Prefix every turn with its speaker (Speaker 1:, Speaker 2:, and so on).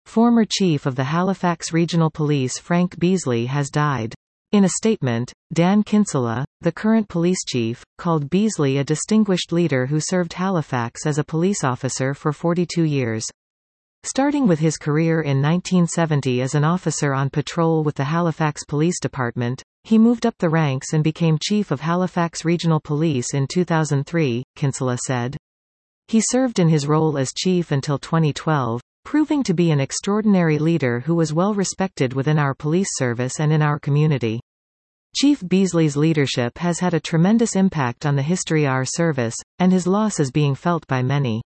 Speaker 1: Former Chief of the Halifax Regional Police Frank Beasley has died. In a statement, Dan Kinsella, the current police chief, called Beasley a distinguished leader who served Halifax as a police officer for 42 years. Starting with his career in 1970 as an officer on patrol with the Halifax Police Department, he moved up the ranks and became Chief of Halifax Regional Police in 2003, Kinsella said. He served in his role as chief until 2012, proving to be an extraordinary leader who was well respected within our police service and in our community. Chief Beasley's leadership has had a tremendous impact on the history of our service, and his loss is being felt by many.